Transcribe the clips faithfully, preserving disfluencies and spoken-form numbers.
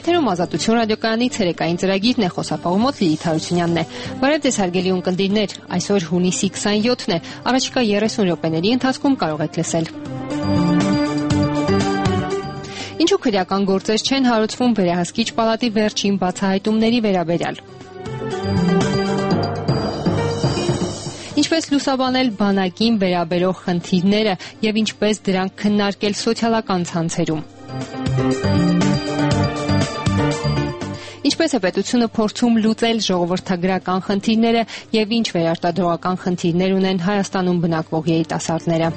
Եթերում Ազատություն ռադիոկայանի ցերեկային ծրագիրն է, խոսափողի մոտ Լիլիթ Հարությունյանն է։ Բարև ձեզ հարգելի ունկնդիրներ, այսօր հունիսի քսանյոթն է, առաջիկա երեսուն րոպեների ընթացքում կարող եք լսել։ Ինչու քրեական գործեր չեն հարուցվում վերահսկիչ պալատի վերջին բացահայտումների վերաբերյալ։ Ինչպես լուսաբանել բանակին վերաբերող խնդիրները եւ ինչպես դրանք քննարկել սոցիալական ցանցերում։ Ինչպես է պետությունը փորձում լուծել ժողովրդագրական խնդիրները եւ ինչ վերարտադրողական խնդիրներ ունեն Հայաստանում բնակվող երիտասարդները։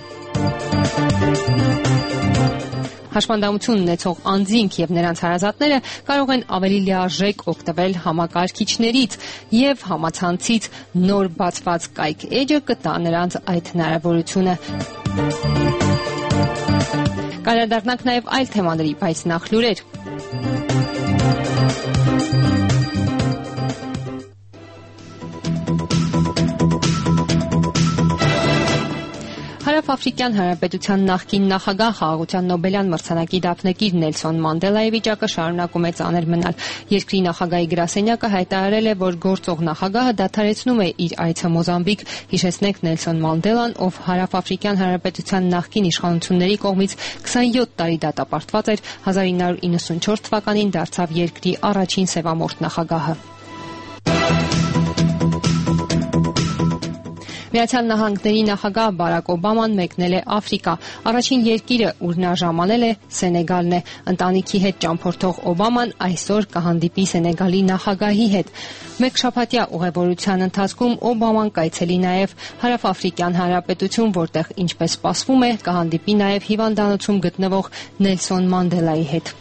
Հաշմանդամություն ունեցող անձինք եւ նրանց հարազատները կարող են ավելի լիարժեք օգտվել համակարգիչներից եւ համացանցից նոր բացված կայք էջը կտա նրանց այդ հնարավորությունը։ Կանդրադառնանք նաեւ այլ թեմաների, բայց նախ լուրեր։ Հարավաֆրիկյան Հանրապետության նախկին նախագահ, Խաղաղության Նոբելյան մրցանակի դափնեկիր Նելսոն Մանդելայի վիճակը շարունակում է ծանր մնալ։ Երկրի նախագահի գրասենյակը հայտարարել է, որ գործող նախագահը դադարեցնում է իր այցը Մոզամբիկ։ Հիշեցնենք, Նելսոն Մանդելան, ով Հարավաֆրիկյան Հանրապետության նախկին իշխանությունների կողմից քսանյոթ տարի դատապարտված էր, հազար ինը հարյուր իննսունչորս թվականին դարձավ երկրի առաջին սևամորթ նախագահը։ Միացյալ Նահանգների նախագահ Բարակ Օբաման մեկնել է Աֆրիկա։ Առաջին երկիրը, ուր նա ժամանել է, Սենեգալն է։ Ընտանիքի հետ ճամփորդող Օբաման այսօր կհանդիպի Սենեգալի նախագահի հետ։ Մեկ շաբաթյա ուղևորության ընթացքում Օբաման կայցելի նաև Հարավաֆրիկյան Հանրապետություն, որտեղ, ինչպես սպասվում է, կհանդիպի նաև հիվանդանոցում գտնվող Նելսոն Մանդելայի հետ։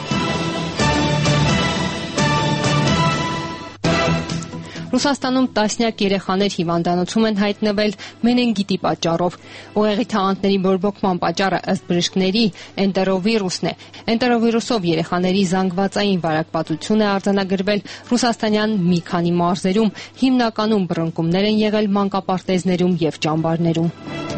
Ռուսաստանում տասնյակ երեխաներ հիվանդանոցում են հայտնվել մենենգիտի պատճառով։ Ուղեղի թաղանթների բորբոքման պատճառը ըստ բժիշկների էնտերովիրուսն է։ Էնտերովիրուսով երեխաների զանգվածային վարակվածություն է արձանագրվել ռուսաստանյան մի քանի մարզերում, հիմնականում բռնկումներ են եղել մանկապարտեզներում եւ ճամբարներում։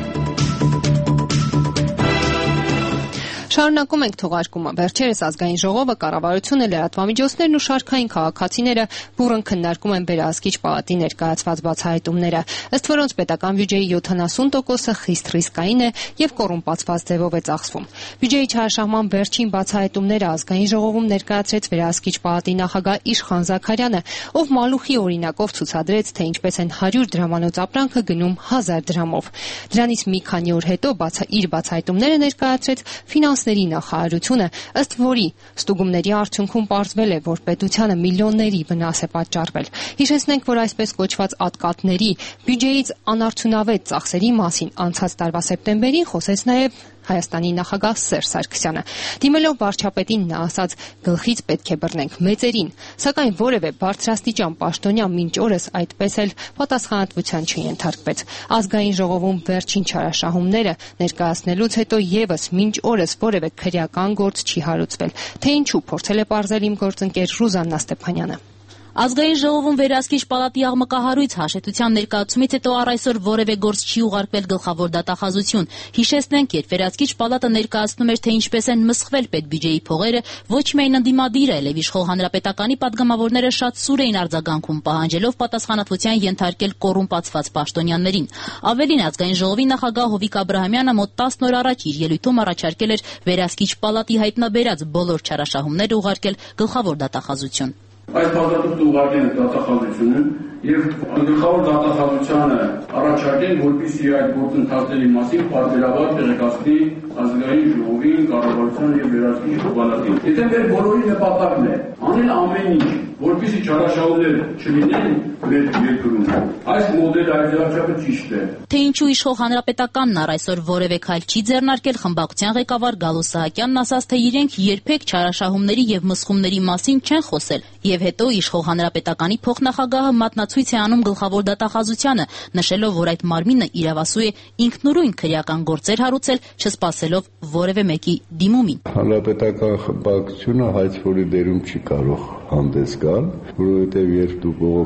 Շարունակում ենք թողարկումը։ Վերջերս ազգային ժողովը, կառավարությունը, լրատվամիջոցներն ու շարքային քաղաքացիները բուռն քննարկում են վերահսկիչ պալատի ներկայացված բացահայտումները, ըստ որոնց պետական բյուջեի յոթանասուն տոկոսը խիստ ռիսկային է եւ կոռումպացված ձևով է ծախսվում։ Բյուջեի չարաշահման վերջին բացահայտումները ազգային ժողովում ներկայացրեց վերահսկիչ պալատի նախագահ Իշխան Զաքարյանը, ով մալուխի օրինակով ցուցադրեց, թե ինչպես են հարյուր դրամանոց ապրանքը գնում հազար դրամով։ Դրանից մի քանի օր հետո բացա իր բացահայտումները ներկայացրեց ֆինանս նախարարությունը, ըստ որի ստուգումների արդյունքում պարզվել է, որ պետությանը միլիոնների վնաս է պատճառվել։ Հիշեցնենք, որ այսպես կոչված ատկատների բյուջեից անարդյունավետ ծախսերի մասին անցած տարվա սեպտեմբերին խոսեց նաև Հայաստանի նախագահ Սերժ Սարգսյանը։ Դիմելով վարչապետին, նա ասաց. «Գլխից պետք է բռնենք մեծերին», սակայն որևէ բարձրաստիճան պաշտոնյա մինչ օրս այդպես էլ պատասխանատվության չենթարկվեց։ Ազգային ժողովում վերջին չարաշահումները ներկայացնելուց հետո եւս մինչ օրս որևէ քրեական գործ չի հարուցվել։ Թե ինչու, փորձել է պարզել իմ գործընկեր Ռուզաննա Ստեփանյանը։ Ազգային ժողովում վերահսկիչ պալատի աղմկահարույց հաշտության ներկայացումից հետո առ այսօր որևէ գործ չի ուղարկվել գլխավոր դատախազություն։ Հիշեցնենք, երբ վերահսկիչ պալատը ներկայացնում էր, թե ինչպես են մսխվել պետբյուջեի փողերը, ոչ միայն ընդդիմադիրը, այլև իշխող հանրապետականի падգամավորները շատ սուր էին արձագանքում, պահանջելով պատասխանատվության ենթարկել կոռումպացված պաշտոնյաներին։ Ավելին, ազգային ժողովի նախագահ Հովիկ Աբրահամյանը մոտ տասն օր առաջ իր ելույթում առաջարկել էր վերահսկիչ պալատի հայտնաբերած բոլոր չարաշահումները ուղարկել գլխավոր դատախազություն։ Այս բազատուկը ուղարկեն դատախազությունը եւ գլխավոր դատախազությանը առաջարկեն, որպեսզի այդ գործընթացների մասին պարբերաբար տեղեկացնի ազգային ժողովին, կառավարությանը եւ վերահսկիչ պալատին։ Եթե մեր բոլորի նպատակն է անել ամեն ինչ, որպեսզի չարաշահումներ չլինեն մեր երկրում, այս մոդելը այդարչափը ճիշտ է։ Թե ինչու իշխող հանրապետականն առ այսօր որևէ քայլ չի ձեռնարկել, խմբակցության ղեկավար Գալուստ Սահակյանն ասաց, թե իրենք երբեք չարաշահումների եւ մսխումների մասին չեն խոսել, եւ հետո իշխող հանրապետականի փոխնախագահը մատնացույց է անում գլխավոր դատախազությանը, նշելով, որ այդ մարմինը իրավասու է ինքնուրույն քրեական գործեր հարուցել, չսպասելով որևէ մեկի դիմումին։ Հանրապետական խմբակցությունը հայցվորի դերում չի կարող հանդես գալ, որովհետեւ երբ դուք բողոք հարկում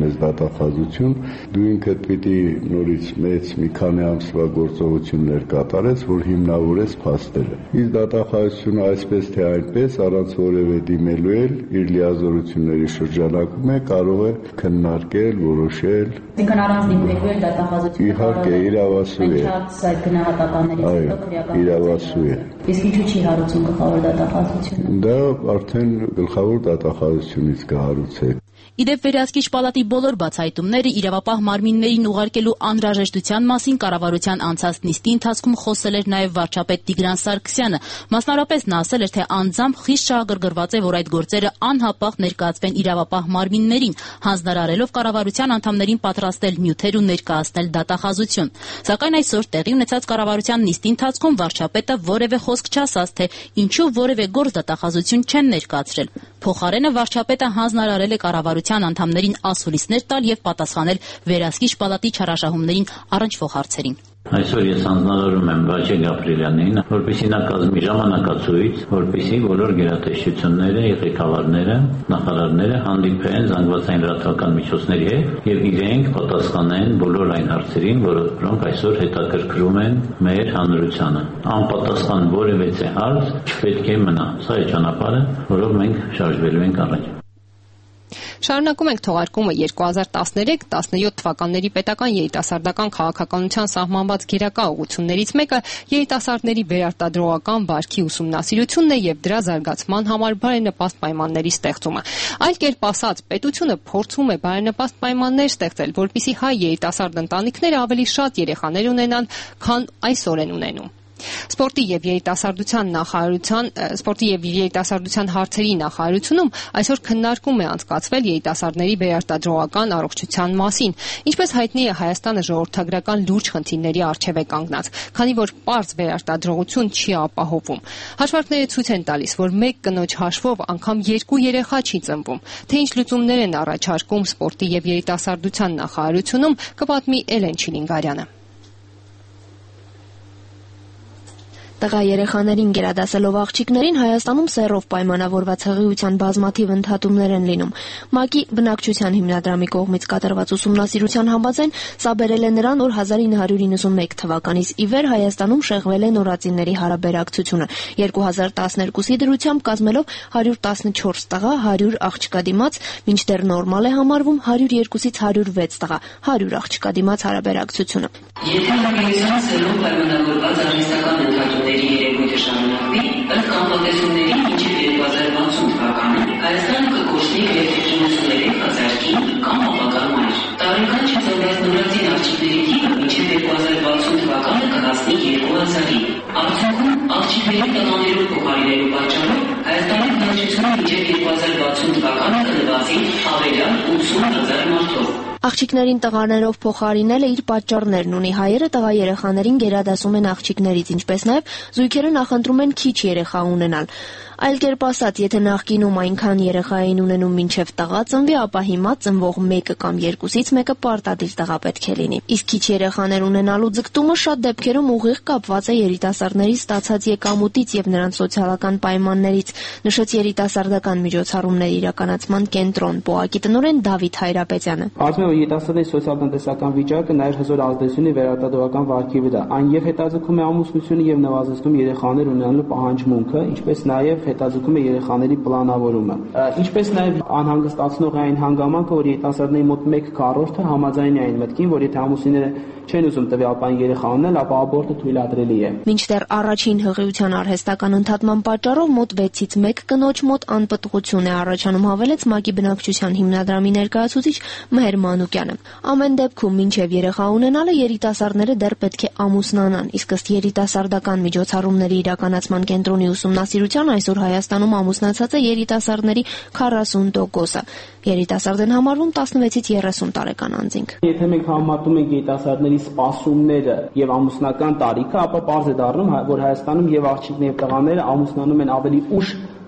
մեզ դատախազություն, դու ինքդ պիտի նորից մեծ մի քանի ամսվա գործողություններ կատարես, որ հիմնավորես փաստերը։ Իսկ դատախազությունը այսպես թե այնպես առանց որևէ դիմելու էլ իր լիազորությունների շրջանակում է կարող է քննարկել, որոշել։ Այսինքն առանց դիմելու էլ դատախազությունը իհարկե իրավասու է։ Այդ գնահատականներից հետո քրեական իրավասու է։ Իսկ ինչու չի հարուցում գլխավոր դատախազությունը։ Դա արդեն գլխավոր դատախազությունից կհարուցե։ Իդեպ Վերահսկիչ պալատի բոլոր բացահայտումները իրավապահ մարմիններին ուղարկելու անհրաժեշտության մասին կառավարության անցած նիստի ընթացքում խոսել էր նաև վարչապետ Տիգրան Սարգսյանը։ Մասնավորապես նա ասել էր, թե անձամբ խիստ շահագրգռված է, որ այդ գործերը անհապաղ ներկայացվեն իրավապահ մարմիններին, հանձնարարելով կառավարության անդամներին պատրաստել նյութեր ու ներկայացնել դատախազություն։ Սակայն այսօր տեղի ունեցած կառավարության նիստի ընթացքում վարչապետը որևէ խոսք չասաց, թե ինչու որևէ գործ դատախազություն չեն ներկայացրել։ Փոխարենը վարչապետը հանձնարարել է կառավարության անդամներին ասուլիսներ տալ եւ պատասխանել Վերահսկիչ պալատի չարաշահումներին առնչվող հարցերին։ Այսօր ես հանձնարարում եմ Վաչե Գաբրիելյանին, որպեսզի նա կազմի ժամանակացույց, որպեսզի բոլոր գերատեսչությունները եւ ղեկավարները, նախարարները հանդիպեն զանգվածային լրատվական միջոցների հետ եւ իրենք պատասխանեն բոլոր այն հարցերին, որոնք այսօր հետաքրքրում են մեր հանրությանը։ Անպատասխան որևէ հարց չպետք է մնա։ Սա է ճանապարհը, որով մենք շարժվելու ենք առաջ։ Շարունակում ենք թողարկումը երկու հազար տասներեք տասնյոթ թվականների պետական երիտասարդական քաղաքականության սահմանված գերակա ուղղություններից մեկը երիտասարդների վերարտադրողական վարքի ուսումնասիրությունն է եւ դրա զարգացման համար բարենպաստ պայմանների ստեղծումը։ Այլ կերպ ասած, պետությունը փորձում է բարենպաստ պայմաններ ստեղծել, որպեսզի հայ երիտասարդ ընտանիքները ավելի շատ երեխաներ ունենան, քան այսօր են ունենում։ Սպորտի եւ երիտասարդության նախարարության սպորտի եւ երիտասարդության հարցերի նախարարությունում այսօր քննարկում է անցկացվել երիտասարդների վերարտադրողական առողջության մասին։ Ինչպես հայտնի է, Հայաստանը ժողովրդագրական լուրջ խնդիրների առջև է կանգնած, քանի որ պարզ վերարտադրողություն չի ապահովում։ Հաշվարկները ցույց են տալիս, որ մեկ կնոջ հաշվով անգամ երկու երեխա չի ծնվում։ Թե ինչ լուծումներ են առաջարկում սպորտի եւ երիտասարդության նախարարությունում, կպատմի Էլեն Չիլինգարյանը։ Տղա երեխաներին գերադասելով աղջիկներին Հայաստանում սեռով պայմանավորված հղիության բազմաթիվ ընդհատումներ են լինում։ ՄԱԿ-ի բնակչության հիմնադրամի կողմից կատարված ուսումնասիրության համաձայն սա բերել է նրան, որ հազար ինը հարյուր իննսունմեկ թվականից ի վեր Հայաստանում շեղվել է նորածինների հարաբերակցությունը, երկու հազար տասներկուսի դրությամբ կազմելով հարյուր տասնչորս տղա, հարյուր աղջկա դիմաց, մինչդեռ նորմալ է համարվում հարյուր երկուսից հարյուր վեց տղա, հարյուր աղջկա դիմաց հարաբերակցությունը։ Եթե հղիության սեռով պայմանավորված արհեստական ընդհատումների երևույթը շարունակվի, ըստ կանխատեսումների մինչև երկու հազար վաթսուն թվականը Հայաստանը կկոչվի գրեթե իննսուններեք հազար կին կամ ապագա մայր։ Տարեկան չծնված նորածին աղջիկների թիվը մինչև երկու հազար վաթսուն թվականը կհասնի երկու հազարի։ Արդյունքում աղջիկների տղաներով փոխարինելու պատճառով Հայաստանի բնակչությունը մինչև երկու հազար վաթսուն թվականը կնվազի ավելյալ ութսուն հազար մարդով։ Աղջիկներին տղաներով փոխարինելը իր պատճառներն ունի։ Հայերը տղա երեխաներին գերադասում են աղջիկներից, ինչպես նաև զույգերը նախընտրում են քիչ երեխա ունենալ։ Այլ կերպ ասած, եթե նախկինում այնքան երեխա էին ունենում մինչև տղա ծնվի, ապա հիմա ծնվող մեկը կամ երկուսից մեկը պարտադիր տղա պետք է լինի։ Իսկ քիչ երեխաներ ունենալու ձգտումը շատ դեպքերում ուղիղ կապված է երիտասարդների ստացած եկամուտից եւ նրանց սոցիալական պայմաններից, նշեց երիտասարդական միջոցառումների իրականացման կենտրոն ՊՕԱԿ-ի տնօրեն Դավիթ Հայրապետյանը։ Երիտասարդների սոցիալ-տնտեսական վիճակը նաև հզոր ազդեցություն ունի վերարտադրողական վարքի վրա։ Այն եւ հետաձգում է ամուսնությունը եւ նվազեցնում երեխաներ ունենալու պահանջմունքը, ինչպես նաև հետաձգում է երեխաների պլանավորումը։ Ինչպես նաև անհանգստացնող է այն հանգամանքը, որ երիտասարդների մոտ մեկ քառորդը համաձայն է այն մտքին, որ եթե ամուսինները չեն ուզում տվյալ բան երեխա ունենալ, ապա աբորտը թույլատրելի է։ Մինչդեռ առաջին հղիության արհեստական ընդհատման պատճառով մոտ վեցից մեկ կնոջ մոտ անպտղություն է առաջանում, հավելեց ՄԱԿ-ի բնակչության հիմնադրամի ներկայացուցիչ Մհեր Մանուկյանը։ Ամեն դեպքում մինչև երեխա ունենալը երիտասարդները դեռ պետք է ամուսնանան, իսկ ըստ երիտասարդական միջոցառումների իրականացման կենտրոնի ուսումնասիրության այսօր Հայաստանում ամուսնացած է երիտասարդների քառասուն տոկոսը։ Երիտասարդ են համարվում տասնվեցից երեսուն տարեկան անձինք։ Եթե մենք համեմատում ենք երիտասարդների սպասումները եւ ամուսնական տարիքը, ապա պարզ է դառնում, որ Հայաստանում եւ աղջիկները եւ տղաները ամուսնանում են ավելի ուշ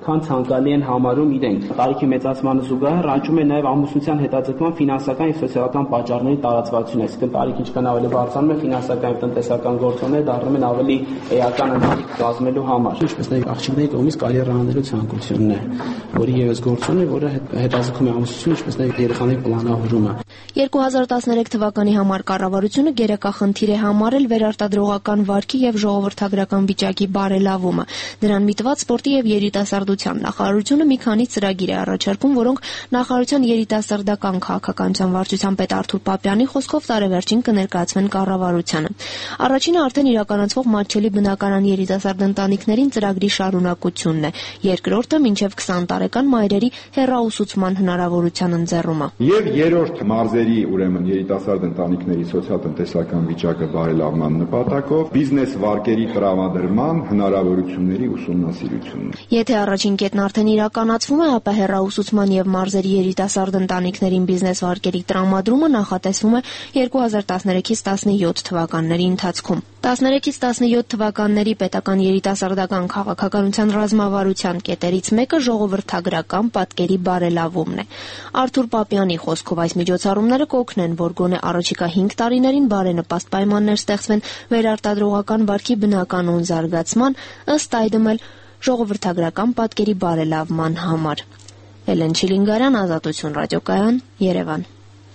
քան ցանկալի են համարում իրենք։ Տարիքի մեծացմանը զուգահեռ աճում է նաև ամուսնության հետաձգման ֆինանսական եւ սոցիալական պատճառների տարածվածությունը, այսինքն տարիքը ինչքան ավելի բարձրանում է, ֆինանսական եւ տնտեսական գործոնները դառնում են ավելի էական ընտանիք կազմելու համար։ Ինչպես նաև աղջիկների կողմից կարիերա անելու ցանկությունն է, որի եւս գործոն է, որը հետաձգում է ամուսնությունը, ինչպես նաև երեխաների պլանավորումը։ երկու հազար տասներեք թվականի համար կառավարությունը գերակախնդիր է համարել վերարտադրողական վարքի եւ ժողովրդագրական վիճակի բարելավումը։ Դրան միտված սպորտի եւ երիտասարդության նախարարությունը մի քանի ծրագիր է առաջարկում, որոնք նախարարության երիտասարդական քաղաքականության վարչության պետ Արթուր Պապյանի խոսքով տարեվերջին կներկայացվեն կառավարությանը։ Առաջինը արդեն իրականացվող Մատչելի բնակարան երիտասարդ ընտանիքներին ծրագրի շարունակությունն է, երկրորդը մինչև քսան տարեկան մայրերի հեռաուսուցման հնարավորության ընձեռումը։ Եվ երրորդ մարզերի, ուրեմն երիտասարդ ընտանիքների սոցիալ-տնտեսական վիճակը բարելավման նպատակով բիզնես վարկերի տրամադրման հնարավորությունների ուսումնասիրությունն։ Եթե առաջին կետն արդեն իրականացվում է, ապա հեռաուսուցման եւ մարզերի երիտասարդ ընտանիքներին բիզնես վարկերի տրամադրումը նախատեսվում է երկու հազար տասներեքից տասնյոթ թվականների ընթացքում։ տասներեքից տասնյոթ թվականների պետական երիտասարդական քաղաքականության ռազմավարության կետերից մեկը ժողովրդագրական պատկերի բարելավումն է։ Արթուր Պապյանի խոսքով այս միջոցառումները կօգնեն, որ գոնե առաջիկա հինգ տարիներին բարենպաստ պայմաններ ստեղծվեն վերարտադրողական վարքի բնականոն զարգացման, ըստ այդմ էլ ժողովրդագրական պատկերի բարելավման համար։ Էլեն Չիլինգարյան, Ազատություն ռադիոկայան, Երևան։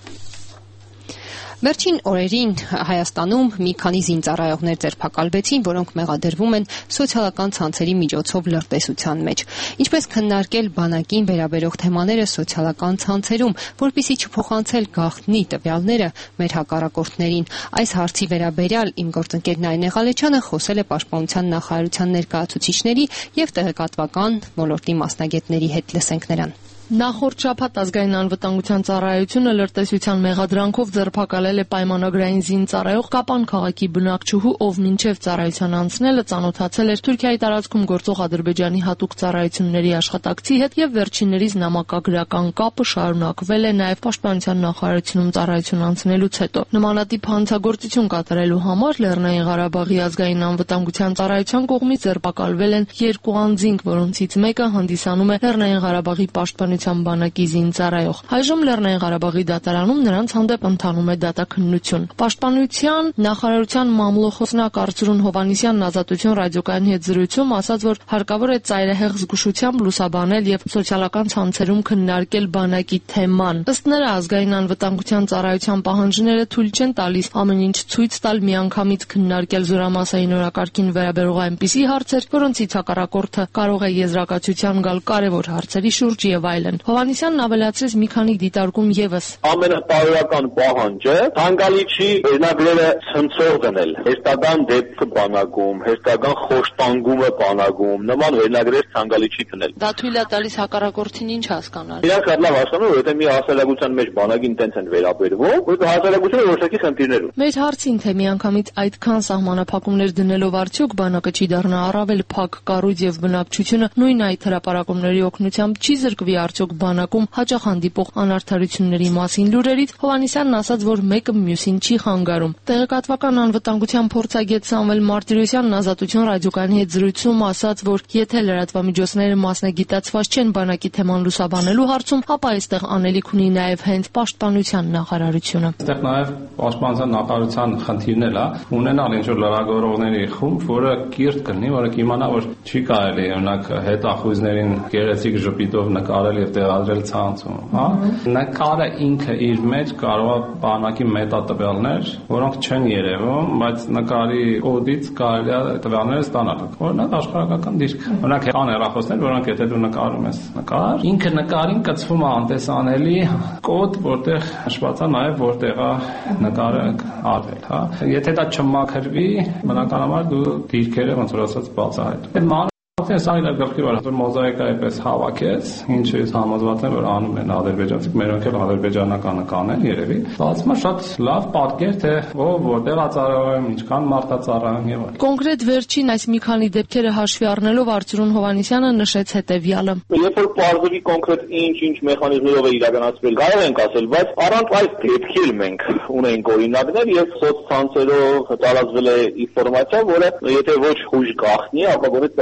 Վերջին օրերին Հայաստանում մի քանի զինծառայողներ ձերբակալվեցին, որոնք մեղադրվում են սոցիալական ցանցերի միջոցով լրտեսության մեջ։ Ինչպես քննարկել բանակին վերաբերող թեմաները սոցիալական ցանցերում, որպեսզի չփոխանցել գաղտնի տվյալները մեր հակառակորդներին։ Այս հարցի վերաբերյալ իմ գործընկեր Նայնե Ղալեչյանը խոսել է Պաշտպանության նախարարության ներկայացուցիչների եւ տեղեկատվական ոլորտի մասնագետների հետ, լսենք նրան։ Նախորդ շաբաթ ազգային անվտանգության ծառայությունը լրտեսության մեղադրանքով ձերբակալել է պայմանագրային զինծառայող Կապան քաղաքի բնակչուհու, ով մինչև ծառայության անցնելը ծանոթացել էր Թուրքիայի տարածքում գործող Ադրբեջանի հատուկ ծառայությունների աշխատակցի հետ եւ վերջիններիս նամակագրական կապը շարունակվել է նաեւ Պաշտպանության նախարարությունում ծառայություն անցնելուց հետո։ Նմանատիպ հանցագործություն կատարելու համար Լեռնային Ղարաբաղի ազգային անվտանգության ծառայության կողմից ձերբակալվել են երկու անձինք, որոնցից մեկը հանդիսանում է Լեռնային Ղարաբաղի պաշտպանության բանակի զինծառայող։ Այժմ Լեռնային Ղարաբաղի դատարանում նրանց հանդեպ ընթանում է դատաքննություն։ Պաշտպանության նախարարության մամլոխոսնակ Արծրուն Հովհաննիսյանն Ազատություն ռադիոկայանի հետ զրույցում ասաց, որ հարկավոր է ծայրահեղ զգուշությամբ լուսաբանել եւ սոցիալական ցանցերում քննարկել բանակի թեման։ Ըստ նրա, ազգային անվտանգության ծառայության պահանջները թույլ չեն տալիս ամեն ինչ ցույց տալ միանգամից քննարկել զորամասային օրակարգին վերաբերող այնպիսի հարցեր, որոնցից հակառակորդը կարող է եզրակացության գալ կարևոր հարցերի շուրջ եւ այլն։ Հովհաննիսյանն ավելացրեց մի քանի դիտարկում եւս։ Ամենատարրական պահանջը ցանկալի չի վերնագրերը ցնցող դնել։ Հեստական դեպքը բանակում, հեստական խոշտանգումը բանակում, նման վերնագրեր ցանկալի չի դնել։ Դա թույլ է տալիս հակառակորդին ինչ հասկանալ։ Իրանք լավ հասկանում, որ եթե մի հասարակության մեջ բանակին տենց են վերաբերվում, որ հասարակությունը որոշակի խնդիրներ ունի։ Մեր հարցին, թե միանգամից այդքան սահմանափակումներ դնելով արդյոք բանակը չի դառնա առավել փակ կառույց եւ բնակչությունը նույն այդ հրապարակումների օգնությամբ չի զրկվի արդյոք բանակում հաճախ հանդիպող անարդարությունների մասին լուրերից, Հովհաննիսյանն ասաց, որ մեկը մյուսին չի խանգարում։ Տեղեկատվական անվտանգության փորձագետ Սամվել Մարտիրոսյանն Ազատություն ռադիոկայանի հետ զրույցում ասաց, որ եթե լրատվամիջոցները մասնագիտացված չեն բանակի թեման լուսաբանելու հարցում, ապա այստեղ անելիք ունի նաև հենց Պաշտպանության նախարարությունը։ Այստեղ նաև Պաշտպանության նախարարության խնդիրն էլ է ունենալ ինչ-որ լրագրողների խումբ, որը կիրթ կլինի, որը կիմանա, որ չի կարելի օրինակ հետախույզներին գեղեցիկ ժպիտով նկարել եւ տեղադրել ցանցում, հա։ Նկարը ինքը իր մեջ կարող է բանակի մետատվյալներ, որոնք չեն երևում, բայց նկարի կոդից կարելի է տվյալները ստանալ։ Օրինակ աշխարհական դիրք։ Օրինակ կան հեռախոսներ, որոնք եթե դու նկարում ես նկար, ինքը նկարին կցվում է անտեսանելի կոդ, որտեղ նշված է նաեւ որտեղ է նկարը արվել, հա։ Եթե դա չմաքրվի, բնականաբար դու դիրքերը ոնց որ ասած բացահայտում։ Այս այլ գլխի վրա որ մոզաիկայի պես հավաքեց, ինչից համոզված եմ, որ անում են ադրբեջանցիք, մերոնք էլ ադրբեջանականը կանեն երևի։ Բացում է շատ լավ պատկեր, թե ով որտեղ ածառայում, ինչքան մարդածառայում եւ այլն։ Կոնկրետ վերջին այս մի քանի դեպքերը հաշվի առնելով Արծրուն Հովհաննիսյանը նշեց հետեւյալը։ Երբ որ բարձրի կոնկրետ ինչ-ինչ մեխանիզմներով է իրականացվել, կարող ենք ասել, բայց առանց այս դեպքի էլ մենք ունենք օրինակներ եւ սոցցանցերով տարածվել է ինֆորմացիա, որը եթե ոչ հույժ գաղտնի, ապա գոնե կարող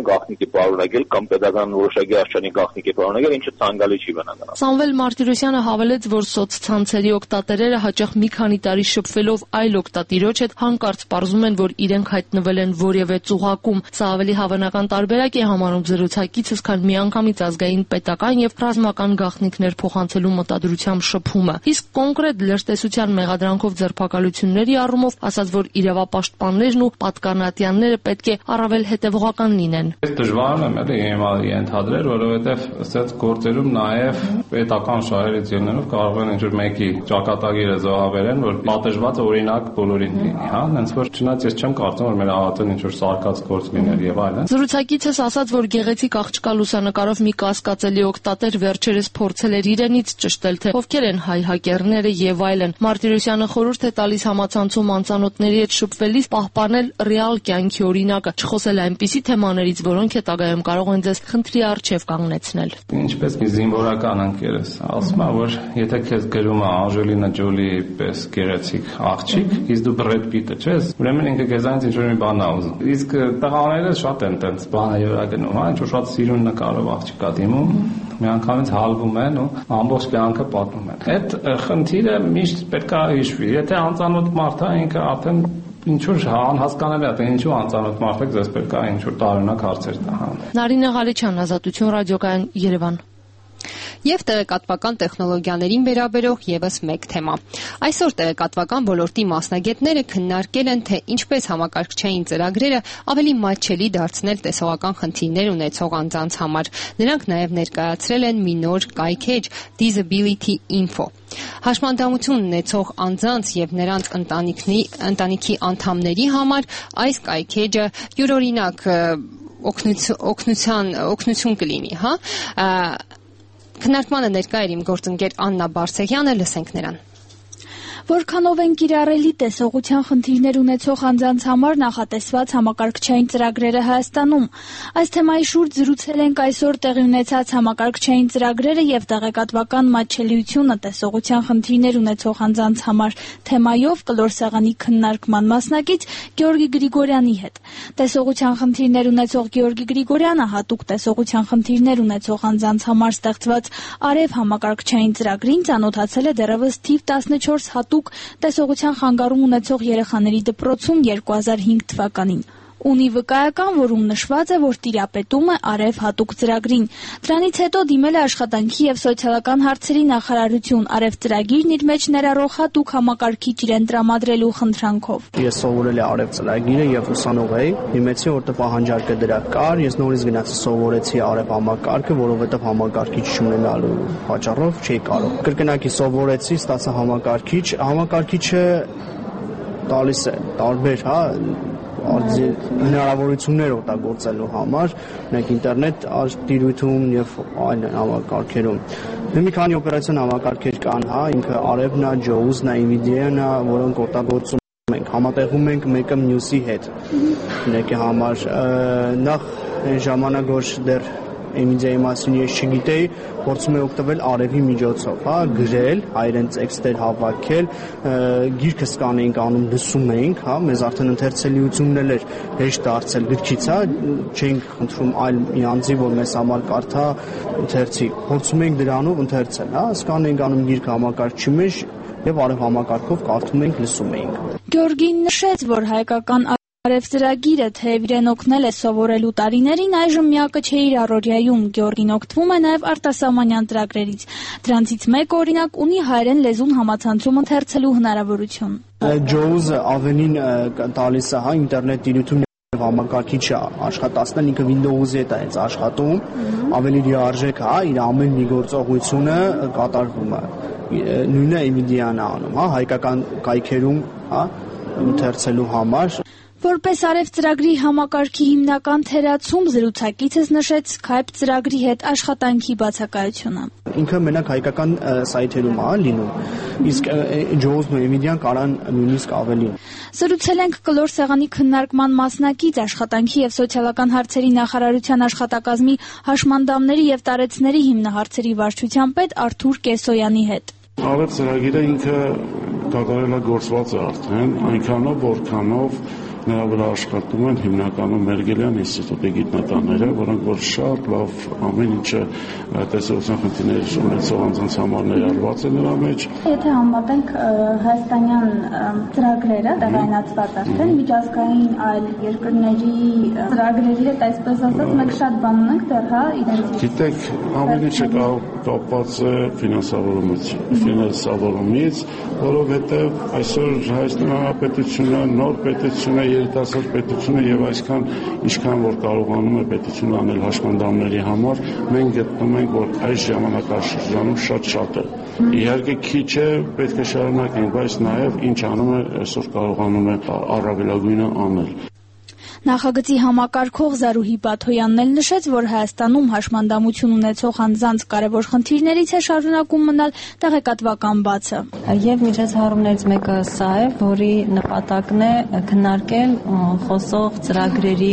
գաղտնիք է պարունակել կամ pedagogan որոշակի արժանի գաղտնիք է պարունակել, ինչը ցանկալի չի բնականաբար։ Սամվել Մարտիրոսյանը հավելեց, որ սոցցանցերի օգտատերերը հաճախ մի քանի տարի շփվելով այլ օգտատիրոջ հետ հանկարծ պարզում են, որ իրենք հայտնվել են որևէ ծուղակում։ Սա ավելի հավանական տարբերակ է համարում զրուցակիցս, քան միանգամից ազգային, պետական եւ ռազմական գաղտնիքներ փոխանցելու մտադրությամբ շփումը։ Իսկ կոնկրետ լրտեսության մեղադրանքով ձերբակալությունների առումով ասաց, որ իրավապաշտպաններն ու պատկանատյանները պետք է առավել հետևողական լինեն։ Ես դժվար եմ էլի հիմա ենթադրել, որովհետեւ ասած գործերում նաեւ պետական շահերից ելնելով կարող են ինչ-որ մեկի ճակատագիրը զոհաբերեն, որ պատժված օրինակ բոլորին լինի, հա, հենց որ չնայած ես չեմ կարծում, որ մեր աղատեն ինչ-որ սարկած գործ լիներ եւ այլն։ Զրուցակիցս ասաց, որ գեղեցիկ աղջկա լուսանկարով մի կասկածելի օգտատեր վերջերս փորձել էր իրենից ճշտել, թե ովքեր են հայ հակերները եւ այլն։ Մարտիրոսյանը խորհուրդ է տալիս համացանցում անծանոթների հետ շփվելիս պահպանել ռեալ կյանքի օրինակը, չխոսել այնպիսի թեմաներից, որոնք հետագայում կարող են ձեզ խնդրի առջև կանգնեցնել։ Ինչպես մի զինվորական ընկերս ասում է, որ եթե քեզ գրում է Անժելինա Ջոլի պես գեղեցիկ աղջիկ, իսկ դու Բրեդ Պիտը չես, ուրեմն ինքը քեզանից ինչ-որ մի բան ա ուզում։ Իսկ տղաները շատ են տենց բանը երա գնում, հա, ինչ-որ շատ սիրուն նկարով աղջիկա դիմում, միանգամից հալվում են ու ամբողջ կյանքը պատմում են։ Այդ խնդիրը միշտ պետք է հիշվի։ Եթե անծանոթ մարդ է, ինքը արդեն ինչ-որ անհասկանալի է, թե ինչու անծանոթ մարդ եք, ձեզ պետք է ինչ-որ տարօրինակ հարցեր տա։ Նարինե Ղալիչյան, Ազատություն ռադիոկայան, Երևան։ Եվ տեղեկատվական տեխնոլոգիաներին վերաբերող եւս մեկ թեմա։ Այսօր տեղեկատվական ոլորտի մասնագետները քննարկել են, թե ինչպես համակարգչային ծրագրերը ավելի մատչելի դարձնել տեսողական խնդիրներ ունեցող անձանց համար։ Նրանք նաեւ ներկայացրել են մի նոր կայքեջ Disability Info։ Հաշմանդամություն ունեցող անձանց եւ նրանց ընտանիքի ընտանիքի անդամների համար այս կայքեջը յուրօրինակ օգնության օգնություն կլինի, հա։ Քննարկմանը ներկա էր իմ գործընկեր Աննա Բարսեղյանը, լսենք նրան։ Որքանով են կիրառելի տեսողության խնդիրներ ունեցող անձանց համար նախատեսված համակարգչային ծրագրերը Հայաստանում։ Այս թեմայի շուրջ զրուցել ենք այսօր տեղի ունեցած համակարգչային ծրագրերը եւ տեղեկատվական մատչելիությունը տեսողության խնդիրներ ունեցող անձանց համար թեմայով կլոր սեղանի քննարկման մասնակից Գեորգի Գրիգորյանի հետ։ Տեսողության խնդիրներ ունեցող Գեորգի Գրիգորյանը հատուկ տեսողության խնդիրներ ունեցող անձանց համար ստեղծված Արև համակարգչային ծրագրին ծանոթացել է դեռևս թիվ տասնչորս հատուկ տեսողության խանգարում ունեցող երեխաների դպրոցում երկու հազար հինգ թվականին։ Ունի վկայական, որում նշված է, որ տիրապետում է Արև հատուկ ծրագրին։ Դրանից հետո դիմել է աշխատանքի եւ սոցիալական հարցերի նախարարություն Արև ծրագիրն իր մեջ ներառող հատուկ համակարգիչ իրեն տրամադրելու խնդրանքով։ Ես սովորել եմ Արև ծրագիրը եւ ուսանող էի, դիմեցի, որտեղ պահանջարկը դրա կար, ես նորից գնացի սովորեցի Արև համակարգը, որովհետեւ համակարգիչ չունենալու պատճառով չէի կարող։ Կրկնակի սովորեցի, ստացա համակարգիչ, համակարգիչը տալիս է տարբեր, հա, հնարավորություններ օգտագործելու համար, նայեք ինտերնետ տիրույթում եւ այլ համակարգերում։ Մի քանի օպերացիոն համակարգեր կան, հա, ինքը Արևն է, Ջոուզն է, Nvidia-ն է, որոնք օգտագործում ենք, համատեղում ենք մեկը մյուսի հետ։ Նայեք համար նախ այն ժամանակ որ դեռ Nvidia-ի մասին ես չգիտեի, փորձում եմ օգտվել Արևի միջոցով, հա, գրել, հայերեն տեքստեր հավաքել, գիրքը սկան էինք անում, լսում էինք, հա, մեզ արդեն ընթերցելիությունն էր հեշտ դարձել գրքից, հա, չէինք խնդրում այլ մի անձի, որ մեզ համար կարդա ընթերցի։ Փորձում էինք դրանով ընթերցել, հա, սկան էինք անում գիրքը համակարգչի մեջ եւ Արև համակարգով կարդում էինք, լսում էինք։ Գեորգին նշեց, որ հայկական Արև ծրագիրը, թեև իրեն օգնել է սովորելու տարիներին, այժմ միակը չէ իր առօրյայում։ Գեորգին օգտվում է նաև արտասահմանյան ծրագրերից։ Դրանցից մեկը օրինակ ունի հայերեն լեզուն համացանցում ընթերցելու հնարավորություն։ Ջոուզը ավելին տալիս է, հա, ինտերնետ տիրույթում համակարգիչը աշխատացնել, ինքը Windows-ի հետ է հենց աշխատում, ավելի լիարժեք, հա, իր ամեն մի գործողությունը կատարվում է։ Նույնը Nvidia-ն է անում, հա, հայկական կայքերում, հա, ընթերցելու համար։ Որպես Արև ծրագրի համակարգի հիմնական թերացում զրուցակիցս նշեց Skype ծրագրի հետ աշխատանքի բացակայությունը։ Ինքը մենակ հայկական սայթերում է լինում, իսկ Ջոուզն ու Nvidia-ն կարան նույնիսկ ավելին։ Զրուցել ենք կլոր սեղանի քննարկման մասնակից աշխատանքի եւ սոցիալական հարցերի նախարարության աշխատակազմի հաշմանդամների եւ տարեցների հիմնահարցերի վարչության պետ Արթուր Կեսոյանի հետ։ Արև ծրագիրը ինքը կատարելագործված է արդեն, այնքանով, որքանով Նրա վրա աշխատում են հիմնականում Մերգելյան ինստիտուտի գիտնականները, որոնք որ շատ լավ ամեն ինչը տեսողության խնդիրներ ունեցող անձանց համար ներառված է նրա մեջ։ Եթե համատենք հայաստանյան ծրագրերը տեղայնացված արդեն միջազգային այլ երկրների ծրագրերի հետ, այսպես ասած, մենք շատ բան ունենք դեռ, հա, իրենց։ Գիտեք, ամեն ինչը կապված է ֆինանսավորումից, ֆինանսավորումից, որովհետև այսօր Հայաստանի Հանրապետությունը նոր պետություն է, երիտասարդ պետություն է եւ այսքան ինչքան որ կարողանում է պետությունը անել հաշմանդամների համար, մենք գտնում ենք, որ այս ժամանակաշրջանում շատ-շատ է։ Իհարկե քիչ է, պետք է շարունակենք, բայց նաեւ ինչ անում է, այսօր կարողանում է առավելագույնը անել։ Նախագծի համակարգող Զարուհի Բաթոյանն էլ նշեց, որ Հայաստանում հաշմանդամություն ունեցող անձանց կարևոր խնդիրներից է շարունակում մնալ տեղեկատվական բացը։ Եվ միջոցառումներից մեկը սա է, որի նպատակն է քննարկել խոսող ծրագրերի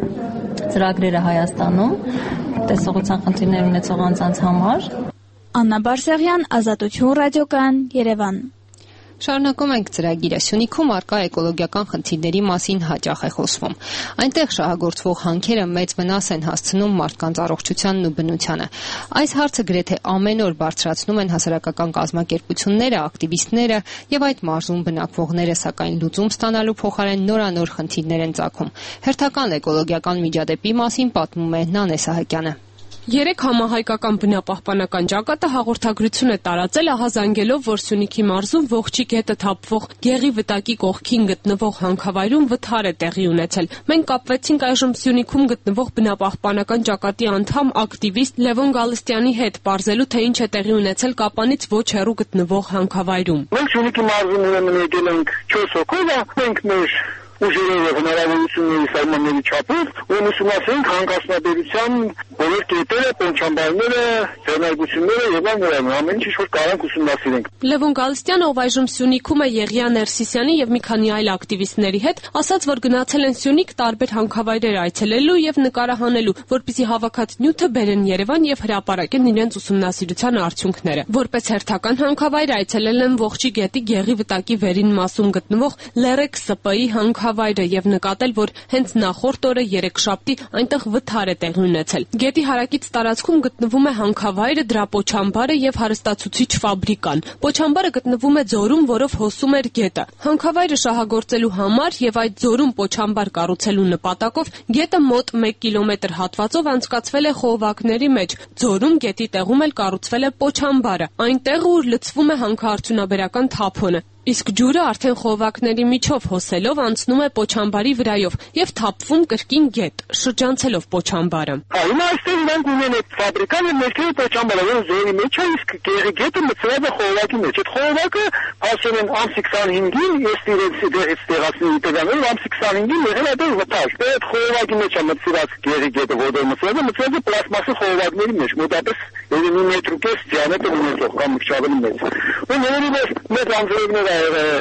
ծրագրերը Հայաստանում տեսողության խնդիրներ ունեցող անձանց համար։ Աննա Բարսեղյան, Ազատություն ռադիոկայան, Երևան։ Շարունակում ենք ծրագիրը։ Սյունիքում առկա էկոլոգիական խնդիրների մասին հաճախ է խոսվում։ Այնտեղ շահագործվող հանքերը մեծ վնաս են հասցնում մարդկանց առողջությանն ու բնությանը։ Այս հարցը գրեթե ամեն օր բարձրացնում են հասարակական կազմակերպությունները, ակտիվիստները եւ այդ մարզում բնակվողները, սակայն լուծում ստանալու փոխարեն նորանոր խնդիրներ են ծագում։ Հերթական էկոլոգիական միջադեպի մասին պատմում է Նանե Սահակյանը։ Երեք համահայկական բնապահպանական ճակատը հաղորդագրություն է տարածել ահազանգելով, որ Սյունիքի մարզում Ողջի գետը թափվող Գեղի վտակի կողքին գտնվող հանքավայրում վթար է տեղի ունեցել։ Մենք կապվեցինք այժմ Սյունիքում գտնվող բնապահպանական ճակատի անդամ ակտիվիստ Լևոն Գալստյանի հետ, պարզելու թե ինչ է տեղի ունեցել Կապանից ոչ հեռու գտնվող հանքավայրում։ Մենք Սյունիքի մարզում ուրեմն եկել ենք չորս հոգով, մենք մեր ուժերով եւ հնարավորությունների սահմանների չափով ուսումնասիրենք հանքասնաբերության բոլոր կետերը, պոնչամբարները, ձեռնարկությունները եւ այլն, ամեն ինչ որ կարանք ուսումնասիրենք։ Լևոն Գալստյանը, ով այժմ Սյունիքում է Եղիա Ներսիսյանի եւ մի քանի այլ ակտիվիստների հետ, ասաց, որ գնացել են Սյունիք տարբեր հանքավայրեր այցելելու եւ նկարահանելու, որպեսզի հավաքած նյութը բերեն Երևան եւ հրապարակեն իրենց ուսումնասիրության արդյունքները։ Որպես հերթական հանքավայր այցելել են Ողջի գետի Գեղի վտակի վերին մասում գտնվող Լերեկ ՍՊ-ի հանքավայրը եւ նկատել, որ հենց նախորդ օրը երեքշաբթի այնտեղ վթար է տեղի ունեցել։ Գետի հարակից տարածքում գտնվում է հանքավայրը, դրա պոչամբարը եւ հարստացուցիչ ֆաբրիկան։ Պոչամբարը գտնվում է ձորում, որով հոսում էր գետը։ Հանքավայրը շահագործելու համար եւ այդ ձորում պոչամբար կառուցելու նպատակով գետը մոտ մեկ կիլոմետր հատվածով անցկացվել է խողովակների մեջ։ Ձորում գետի տեղում էլ կառուցվել է պոչամբարը, այնտեղ ուր լցվում է հանքարդյունաբերական թափոնը։ Իսկ ջուրը արդեն խողովակների միջով հոսելով անցնում է պոչամբարի վրայով եւ թափվում կրկին գետ, շրջանցելով պոչամբարը։ Հիմա այստեղ մենք ունենք այդ ֆաբրիկան եւ ներքևի պոչամբարը, որը զորի մեջ է, իսկ գեղի գետը մտցրած է խողովակի մեջ։ Այդ խողովակը ասում են ամսի քսանհինգին, ես իրենց դերից տեղացնի տեղանալ, ամսի քսանհինգին եղել է դեռ վտար։ Այդ խողովակի մեջ է մտցրած գեղի գետը, որը մտցրած է, մտցրած է պլաստմասի խողովակների մեջ, մոտապես մի մետր ու կես դիամետր ունեցող կամ մի քիչ ավելի մեծ։ Ու ներողամիտ մեծ անձրևներ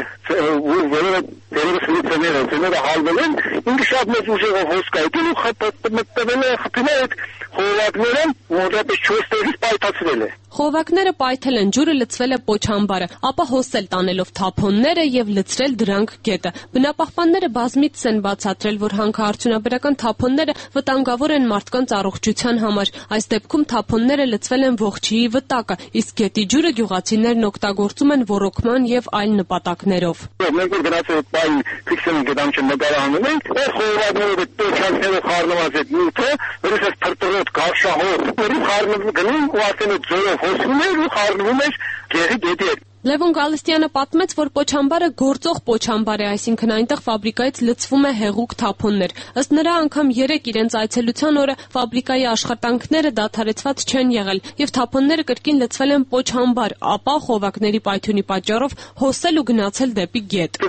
որը դերևս լիցները, դերերը հալվել են, ինքը շատ մեծ ուժերով հոսք է եկել ու մտտվել է խփել այդ խողովակները, մոտապես չորս տեղից պայթացրել է։ Խողովակները պայթել են, ջուրը լցվել է պոչամբարը, ապա հոսել տանելով թափոնները եւ լցրել դրանք գետը։ Բնապահպանները բազմիցս են բացատրել, որ հանքարդյունաբերական թափոնները վտանգավոր են մարդկանց առողջության համար։ Այս դեպքում թափոնները լցվել են Ողջիի վտակը, իսկ գետի ջուրը գյուղացիներն օգտագործում են ոռոգման եւ այլ նպատակներով։ Մենք որ գնացել ենք բային ֆիքսեն գտամ չնկարահանում ենք, այս խողովակները տոչանքները խառնված այդ նյութը, որից թրտրոտ գարշահող, որի խառնվում գնում ու արդեն ձորով հոսում էր ու խառնվում էր գեղի գետի հետ։ Լևոն Գալստյանը պատմեց, որ պոչամբարը գործող պոչամբար է, այսինքն այնտեղ ֆաբրիկայից լցվում է հեղուկ թափոններ։ Ըստ նրա անգամ երեք իրենց այցելության օրը ֆաբրիկայի աշխատանքները դադարեցված չեն եղել եւ թափոնները կրկին լցվել են պոչամբար, ապա խողովակների պայթյունի պատճառով հոսել ու գնացել դեպի գետ։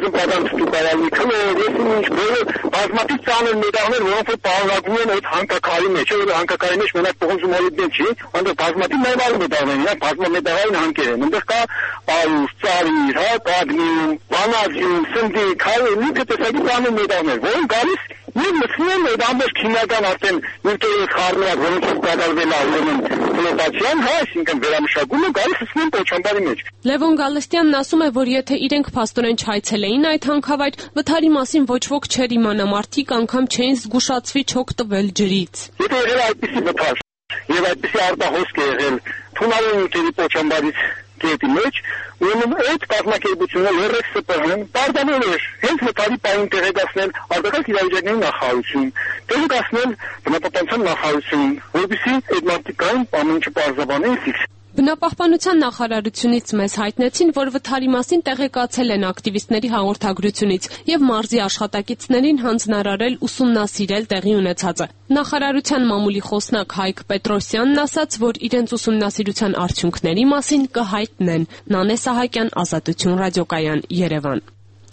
Բազմաթիվ ծանր մետաղներ, որոնք պարունակվում են այդ հանքակարի մեջ, որը հանքակարի մեջ մենակ պողոզում մոլիբդեն չի, այնտեղ բազմաթիվ այլ այլ մետաղներ, իրանք բազմամետաղային հանքեր են։ Այնտեղ կա արուս, ծարիր, հա, կադմիում, վանադիում, սնդիկ, քարի, լիքը տեսակի ծանր մետաղներ, որոնք գալիս Եվ մտցնել այդ ամբողջ քիմիական արդեն նյութերի խառնված որոնց կատարվել է ուրեմն ֆլոտացիան, հա, այսինքն վերամշակումը գալիս է Պոչամբարի մեջ։ Լևոն Գալստյանն ասում է, որ եթե իրենք փաստորեն չայցելեին այդ հանքավայր, վթարի մասին ոչ ոք չէր իմանա, մարդիկ անգամ չէին զգուշացվի չօգտվել ջրից։ Եթե եղել այդպիսի վթար եւ այդպիսի արտահոսք է եղել թունավոր նյութերի Պոչամբարից գետի մեջ, ուրեմն այդ կազմակերպությունը Լ Ռ Ս ՊՀ պարտավոր էր հենց վթարի պահին տեղեկացնել արտաքաղաք իրավիճակների նախարարություն, տեղեկացնել բնապահպանության նախարարություն, որովհետեւ այդ մարդիկային ամեն ինչը պարզաբանեն ֆիքս։ Բնապահպանության նախարարությունից մեզ հայտնեցին, որ վթարի մասին տեղեկացել են ակտիվիստների հաղորդագրությունից եւ մարզի աշխատակիցներին հանձնարարել ուսումնասիրել տեղի ունեցածը։ Նախարարության մամուլի խոսնակ Հայկ Պետրոսյանն ասաց, որ իրենց ուսումնասիրության արդյունքների մասին կհայտնեն։ Նանե Սահակյան, Ազատություն ռադիոկայան, Երևան։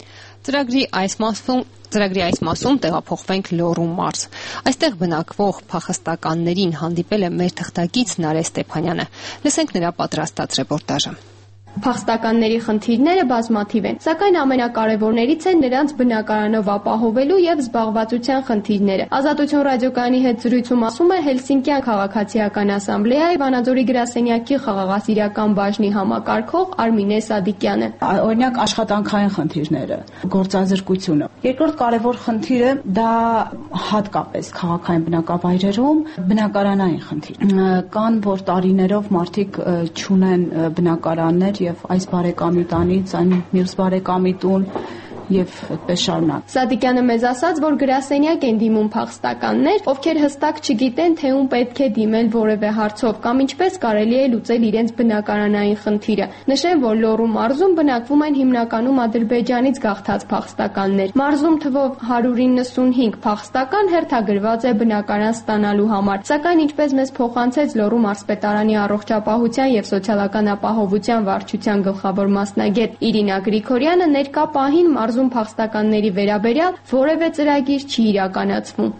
Ծրագրի այս մասում Ծրագրի այս մասում տեղափոխվենք Լոռու մարզ։ Այստեղ բնակվող փախստականներին հանդիպել է մեր թղթակից Նարէ Ստեփանյանը։ Լսենք նրա պատրաստած ռեպորտաժը։ Փախստականների խնդիրները բազմաթիվ են, սակայն ամենակարևորներից են նրանց բնակարանով ապահովելու եւ զբաղվածության խնդիրները։ Ազատություն ռադիոկայանի հետ զրույցում ասում է Հելսինկյան քաղաքացիական ասամբլեայի Վանաձորի գրասենյակի խաղաղասիրական բաժնի համակարգող Արմինե Սադիկյանը։ Օրինակ աշխատանքային խնդիրները, գործազրկությունը։ Երկրորդ կարևոր խնդիրը դա հատկապես քաղաքային բնակավայրերում բնակարանային խնդիր։ Կան, որ տարիներով մարդիկ չունեն բնակարաններ եւ այս բարեկամի տանից այն մյուս բարեկամի տուն եւ այդպես շարունակ։ Սադիկյանը մեզ ասաց, որ գրասենյակ են դիմում փախստականներ, ովքեր հստակ չգիտեն, թե ում պետք է դիմել որևէ հարցով կամ ինչպես կարելի է լուծել իրենց բնակարանային խնդիրը։ Նշեմ, որ Լոռու մարզում բնակվում են հիմնականում Ադրբեջանից գաղթած փախստականներ։ Մարզում թվով հարյուր իննսունհինգ փախստական հերթագրված է բնակարան ստանալու համար, սակայն ինչպես մեզ փոխանցեց Լոռու մարզպետարանի առողջապահության եւ սոցիալական ապահովության վարչության գլխավոր մասնագետ Իրինա Գրիգորյանը, ներկա պահին մարզ փախստականների վերաբերյալ որևէ ծրագիր չի իրականացվում։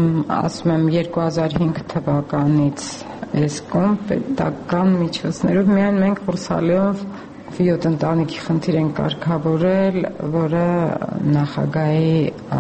Ասում եմ երկու հազար հինգ թվականից էսկոմ պետական միջոցներով միայն մենք Ռուսալիով վիոտ ընտանիքի խնդիր են կարգավորել, որը նախագահի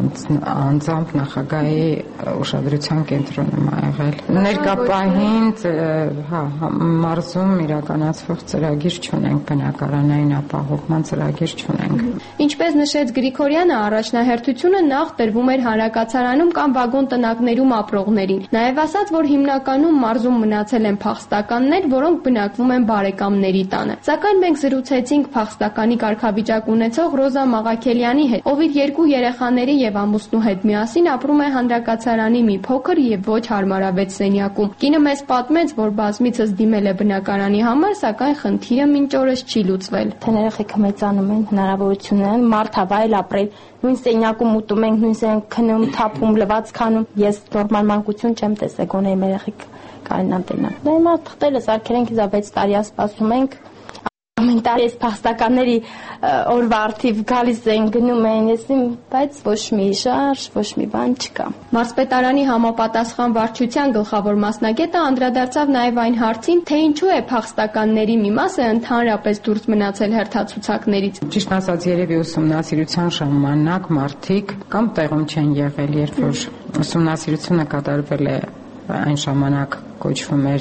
անձամբ նախագահի ուշադրության կենտրոնում ա եղել։ Ներկա պահին հա մարզում իրականացվող ծրագիր չունենք, բնակարանային ապահովման ծրագիր չունենք։ Ինչպես նշեց Գրիգորյանը, առաջնահերթությունը նախ տրվում էր հանրակացարանում կամ վագոն տնակներում ապրողներին։ Նաև ասաց, որ հիմնականում մարզում մնացել են փախստականներ, որոնք բնակվում են բարեկամների տանը։ Սակայն մենք զրուցեցինք փախստականի կարգավիճակ ունեցող Ռոզա Մաղաքելյանի հետ, ով իր երկու երեխաների եւ ամուսնու հետ միասին ապրում է հանրակացարանի մի փոքր եւ ոչ հարմարավետ սենյակում։ Կինը մեզ պատմեց, որ բազմիցս դիմել է բնակարանի համար, սակայն խնդիրը մինչ օրս չի լուծվել։ Թե երեխեքը մեծանում են, հնարավորություն ունեն մարդավայել ապրել, նույն սենյակում ուտում ենք, նույն սենյակ քնում, թափում, լվացք քանում։ Ես նորմալ մանկություն չեմ տեսել, գոնե իմ երեխեք կարողանան տենալ։ Նորմալ թղթերը սարքել ենք, իզա վեց տարի սպասում ենք։ Ամեն տարի այս փախստականների օրվա արդիվ գալիս են, գնում են, եսիմ, բայց ոչ մի շարժ, ոչ մի բան չկա։ Մարզպետարանի համապատասխան վարչության գլխավոր մասնագետը անդրադարձավ նաև այն հարցին, թե ինչու է փախստականների մի մասը ընդհանրապես դուրս մնացել հերթացուցակներից։ Ճիշտ ասած, երևի ուսումնասիրության ժամանակ մարդիկ կամ տեղում չեն եղել, երբ որ ուսումնասիրությունը կատարվել է, այն ժամանակ կոչվում էր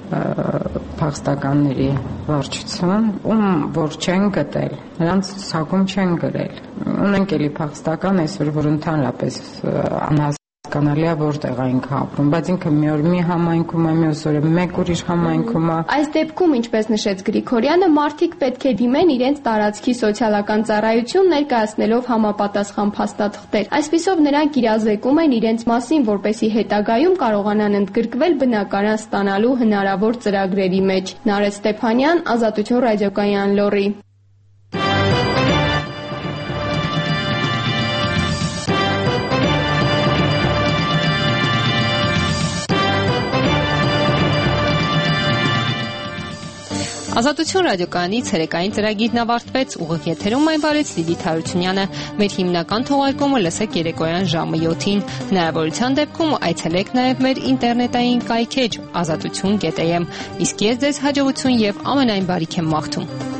փախստականների վարչություն, ում որ չեն գտել, նրանց ցուցակում չեն գրել։ Ունենք էլի փախստական այսօր, որ ընդհանրապես անհասկանալի է որտեղ այնք ապրում, բայց ինքը մի օր մի համայնքում է, մյուս օրը մեկ ուրիշ համայնքում է։ Այս դեպքում, ինչպես նշեց Գրիգորյանը, մարդիկ պետք է դիմեն իրենց տարածքի սոցիալական ծառայություն, ներկայացնելով համապատասխան փաստաթղթեր։ Այսպիսով նրանք իրազեկում են իրենց մասին, որպեսզի հետագայում կարողանան ընդգրկվել բնակարան ստանալու հնարավոր ծրագրերի մեջ։ Նարէ Ստեփանյան, Ազատություն ռադիոկայան, Լոռի։ Ազատություն ռադիոկայանի ցերեկային ծրագիրն ավարտվեց, ուղիղ եթերում այն վարեց Լիլիթ Հարությունյանը։ Մեր հիմնական թողարկումը լսեք երեկոյան ժամը յոթին։ Հնարավորության դեպքում այցելեք նաև մեր ինտերնետային կայքեջ ազատություն կետ էյ էմ։ Իսկ ես ձեզ հաջողություն եւ ամենայն բարիք եմ մաղթում։